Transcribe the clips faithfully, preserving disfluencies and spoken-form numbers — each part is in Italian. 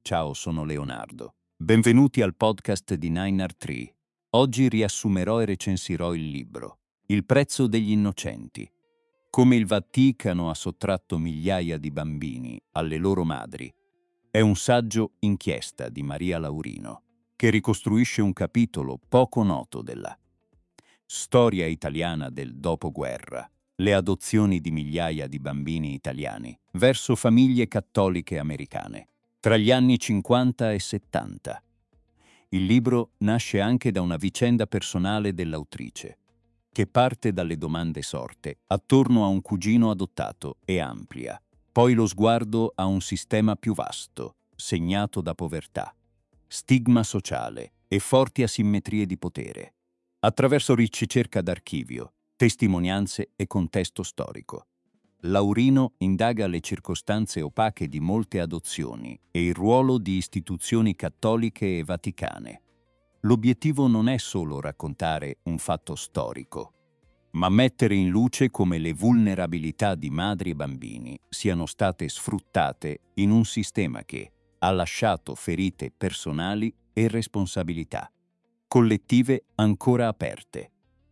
Ciao, sono Leonardo. Benvenuti al podcast di Nine Art Tree. Oggi riassumerò e recensirò il libro Il prezzo degli innocenti. Come il Vaticano ha sottratto migliaia di bambini alle loro madri. È un saggio inchiesta di Maria Laurino, che ricostruisce un capitolo poco noto della storia italiana del dopoguerra, le adozioni di migliaia di bambini italiani verso famiglie cattoliche americane, tra gli anni cinquanta e settanta. Il libro nasce anche da una vicenda personale dell'autrice, che parte dalle domande sorte attorno a un cugino adottato e amplia, poi lo sguardo a un sistema più vasto, segnato da povertà, stigma sociale e forti asimmetrie di potere, attraverso ricerca d'archivio, testimonianze e contesto storico. Laurino indaga le circostanze opache di molte adozioni e il ruolo di istituzioni cattoliche e vaticane. L'obiettivo non è solo raccontare un fatto storico, ma mettere in luce come le vulnerabilità di madri e bambini siano state sfruttate in un sistema che ha lasciato ferite personali e responsabilità collettive ancora aperte.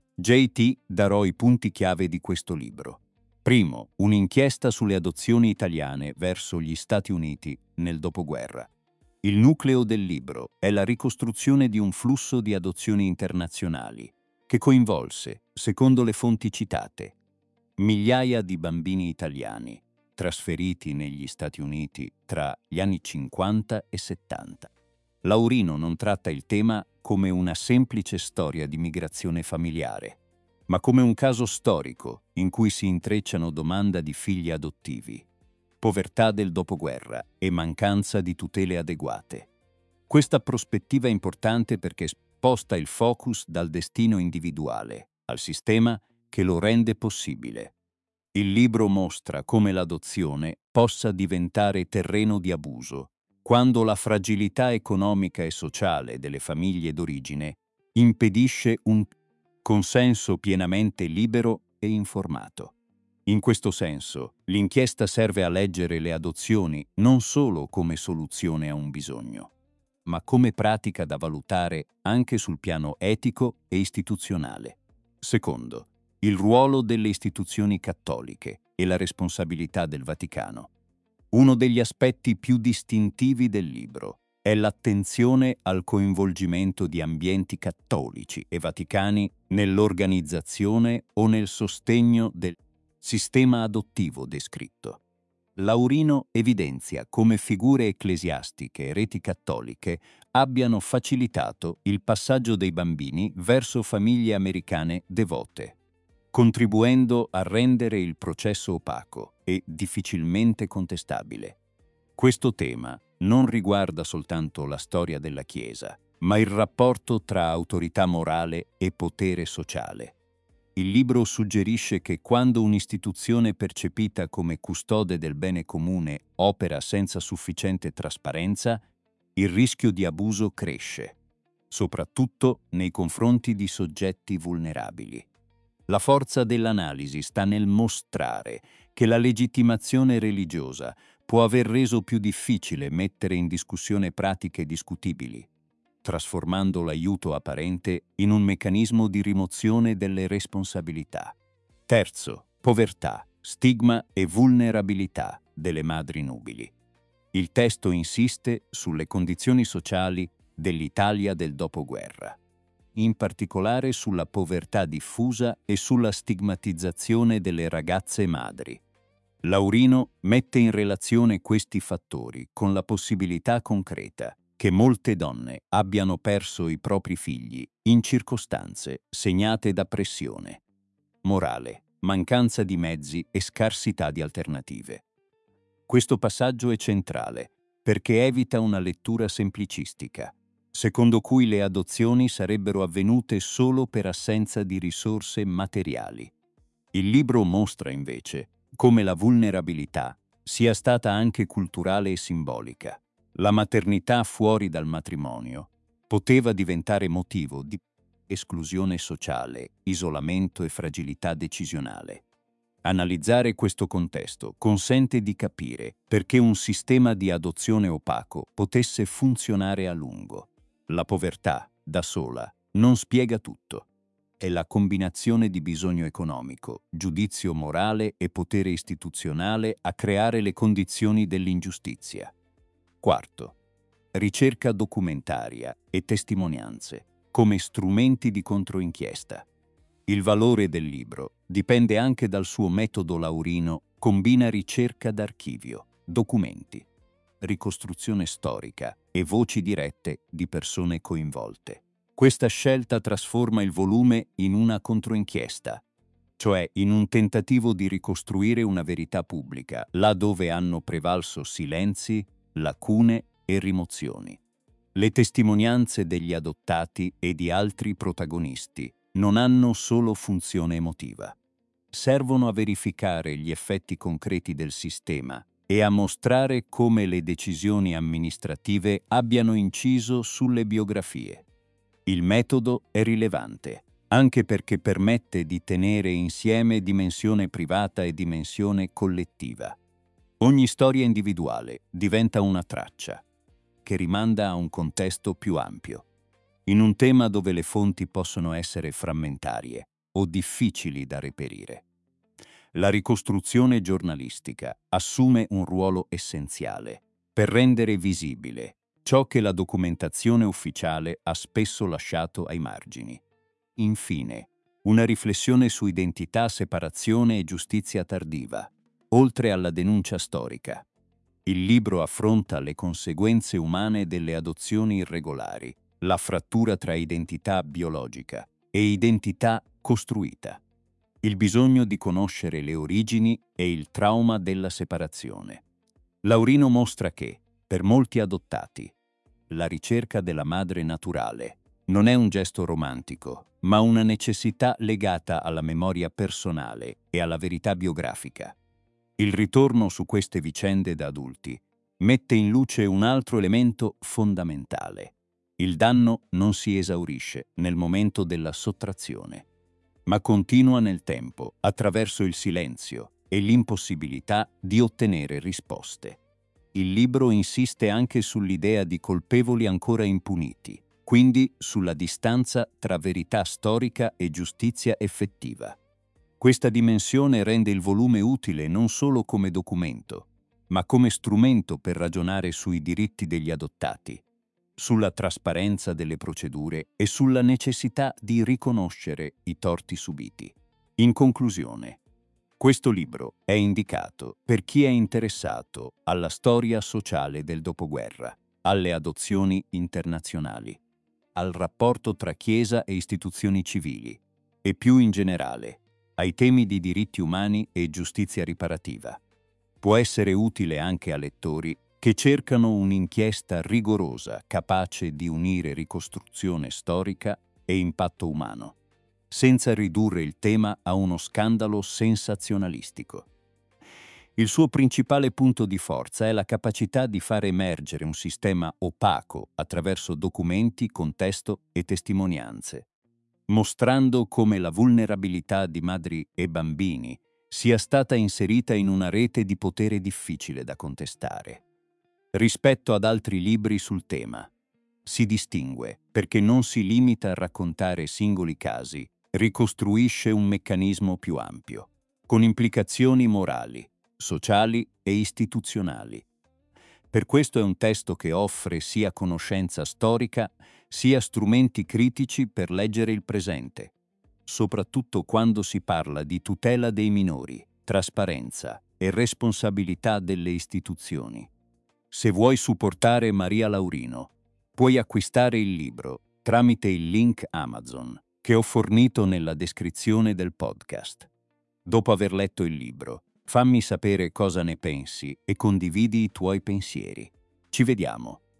J T darò i punti chiave di questo libro. Primo, un'inchiesta sulle adozioni italiane verso gli Stati Uniti nel dopoguerra. Il nucleo del libro è la ricostruzione di un flusso di adozioni internazionali che coinvolse, secondo le fonti citate, migliaia di bambini italiani trasferiti negli Stati Uniti tra gli anni cinquanta e settanta. Laurino non tratta il tema come una semplice storia di migrazione familiare, ma come un caso storico in cui si intrecciano domanda di figli adottivi, povertà del dopoguerra e mancanza di tutele adeguate. Questa prospettiva è importante perché sposta il focus dal destino individuale al sistema che lo rende possibile. Il libro mostra come l'adozione possa diventare terreno di abuso quando la fragilità economica e sociale delle famiglie d'origine impedisce un consenso pienamente libero e informato. In questo senso, l'inchiesta serve a leggere le adozioni non solo come soluzione a un bisogno, ma come pratica da valutare anche sul piano etico e istituzionale. Secondo, il ruolo delle istituzioni cattoliche e la responsabilità del Vaticano. Uno degli aspetti più distintivi del libro è l'attenzione al coinvolgimento di ambienti cattolici e vaticani nell'organizzazione o nel sostegno del sistema adottivo descritto. Laurino evidenzia come figure ecclesiastiche e reti cattoliche abbiano facilitato il passaggio dei bambini verso famiglie americane devote, contribuendo a rendere il processo opaco e difficilmente contestabile. Questo tema non riguarda soltanto la storia della Chiesa, ma il rapporto tra autorità morale e potere sociale. Il libro suggerisce che quando un'istituzione percepita come custode del bene comune opera senza sufficiente trasparenza, il rischio di abuso cresce, soprattutto nei confronti di soggetti vulnerabili. La forza dell'analisi sta nel mostrare che la legittimazione religiosa può aver reso più difficile mettere in discussione pratiche discutibili, trasformando l'aiuto apparente in un meccanismo di rimozione delle responsabilità. Terzo, povertà, stigma e vulnerabilità delle madri nubili. Il testo insiste sulle condizioni sociali dell'Italia del dopoguerra, in particolare sulla povertà diffusa e sulla stigmatizzazione delle ragazze madri. Laurino mette in relazione questi fattori con la possibilità concreta che molte donne abbiano perso i propri figli in circostanze segnate da pressione morale, mancanza di mezzi e scarsità di alternative. Questo passaggio è centrale perché evita una lettura semplicistica, secondo cui le adozioni sarebbero avvenute solo per assenza di risorse materiali. Il libro mostra invece come la vulnerabilità sia stata anche culturale e simbolica. La maternità fuori dal matrimonio poteva diventare motivo di esclusione sociale, isolamento e fragilità decisionale. Analizzare questo contesto consente di capire perché un sistema di adozione opaco potesse funzionare a lungo. La povertà, da sola, non spiega tutto. È la combinazione di bisogno economico, giudizio morale e potere istituzionale a creare le condizioni dell'ingiustizia. Quarto, ricerca documentaria e testimonianze come strumenti di controinchiesta. Il valore del libro dipende anche dal suo metodo Laurino, combina ricerca d'archivio, documenti, ricostruzione storica e voci dirette di persone coinvolte. Questa scelta trasforma il volume in una controinchiesta, cioè in un tentativo di ricostruire una verità pubblica, là dove hanno prevalso silenzi, lacune e rimozioni. Le testimonianze degli adottati e di altri protagonisti non hanno solo funzione emotiva. Servono a verificare gli effetti concreti del sistema e a mostrare come le decisioni amministrative abbiano inciso sulle biografie. Il metodo è rilevante, anche perché permette di tenere insieme dimensione privata e dimensione collettiva. Ogni storia individuale diventa una traccia, che rimanda a un contesto più ampio, in un tema dove le fonti possono essere frammentarie o difficili da reperire. La ricostruzione giornalistica assume un ruolo essenziale per rendere visibile ciò che la documentazione ufficiale ha spesso lasciato ai margini. Infine, una riflessione su identità, separazione e giustizia tardiva, oltre alla denuncia storica. Il libro affronta le conseguenze umane delle adozioni irregolari, la frattura tra identità biologica e identità costruita, il bisogno di conoscere le origini e il trauma della separazione. Laurino mostra che, per molti adottati, la ricerca della madre naturale non è un gesto romantico, ma una necessità legata alla memoria personale e alla verità biografica. Il ritorno su queste vicende da adulti mette in luce un altro elemento fondamentale. Il danno non si esaurisce nel momento della sottrazione, ma continua nel tempo attraverso il silenzio e l'impossibilità di ottenere risposte. Il libro insiste anche sull'idea di colpevoli ancora impuniti, quindi sulla distanza tra verità storica e giustizia effettiva. Questa dimensione rende il volume utile non solo come documento, ma come strumento per ragionare sui diritti degli adottati, sulla trasparenza delle procedure e sulla necessità di riconoscere i torti subiti. In conclusione, questo libro è indicato per chi è interessato alla storia sociale del dopoguerra, alle adozioni internazionali, al rapporto tra Chiesa e istituzioni civili e più in generale ai temi di diritti umani e giustizia riparativa. Può essere utile anche a lettori che cercano un'inchiesta rigorosa capace di unire ricostruzione storica e impatto umano, senza ridurre il tema a uno scandalo sensazionalistico. Il suo principale punto di forza è la capacità di far emergere un sistema opaco attraverso documenti, contesto e testimonianze, mostrando come la vulnerabilità di madri e bambini sia stata inserita in una rete di potere difficile da contestare. Rispetto ad altri libri sul tema, si distingue perché non si limita a raccontare singoli casi, ricostruisce un meccanismo più ampio, con implicazioni morali, sociali e istituzionali. Per questo è un testo che offre sia conoscenza storica, sia strumenti critici per leggere il presente, soprattutto quando si parla di tutela dei minori, trasparenza e responsabilità delle istituzioni. Se vuoi supportare Maria Laurino, puoi acquistare il libro tramite il link Amazon che ho fornito nella descrizione del podcast. Dopo aver letto il libro, fammi sapere cosa ne pensi e condividi i tuoi pensieri. Ci vediamo.